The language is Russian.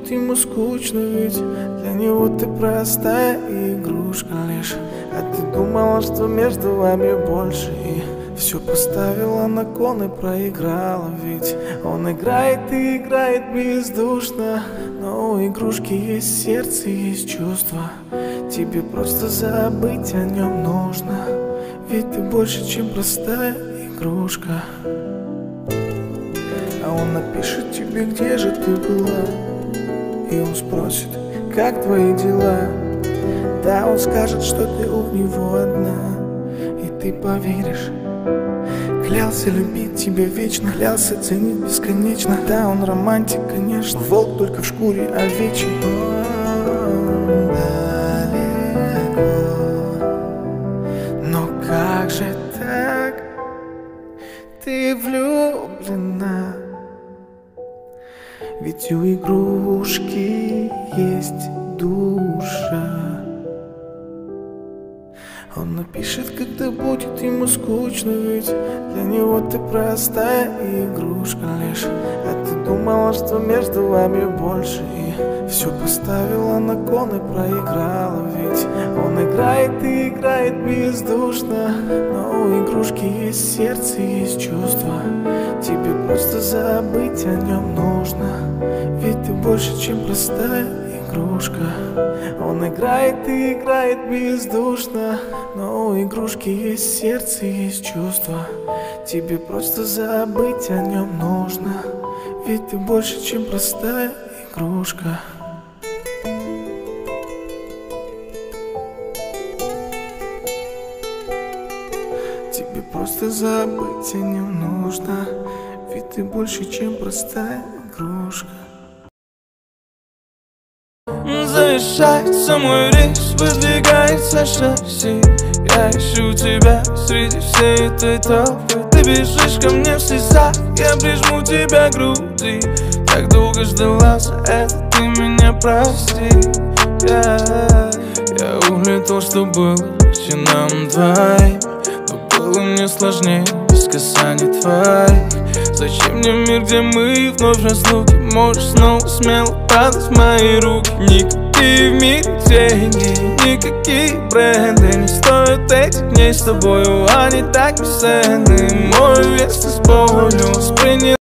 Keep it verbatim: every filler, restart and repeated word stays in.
будет ему скучно, ведь для него ты простая игрушка лишь. А ты думала, что между вами больше, и все поставила на кон и проиграла. Ведь он играет и играет бездушно, но у игрушки есть сердце, есть чувства. Тебе просто забыть о нем нужно, ведь ты больше, чем простая игрушка. А он напишет тебе, где же ты была, и он спросит, как твои дела. Да, он скажет, что ты у него одна, и ты поверишь. Клялся любить тебя вечно, клялся ценить бесконечно. Да, он романтик, конечно, волк только в шкуре овечьей. Он далеко, но как же так? Ты влюблена, ведь у игрушки есть душа. Он напишет, когда будет ему скучно, ведь для него ты простая игрушка лишь. А ты думала, что между вами больше, и все поставила на кон и проиграла. Ведь он играет и играет бездушно, но у игрушки есть сердце, есть чувства. Тебе просто забыть о нем нужно, ведь ты больше, чем простая игрушка. Он играет и играет бездушно, но у игрушки есть сердце, есть чувства. Тебе просто забыть о нем нужно, ведь ты больше, чем простая игрушка. Тебе просто забыть о нем нужно, ведь ты больше, чем простая игрушка. Завершается мой рейс, выдвигается шасси. Я ищу тебя среди всей этой толпы. Ты бежишь ко мне в слезах, я прижму тебя к груди. Так долго ждала, за это ты меня прости. Я, я улетел, что было легче нам двоим, но было мне сложнее без касаний твоих. Зачем мне мир, где мы вновь разлуки? Можешь снова смело падать в мои руки. Никакие в мире деньги, никакие бренды не стоят этих дней с тобою, они так бесценны. Мой вес ты с болью воспринял.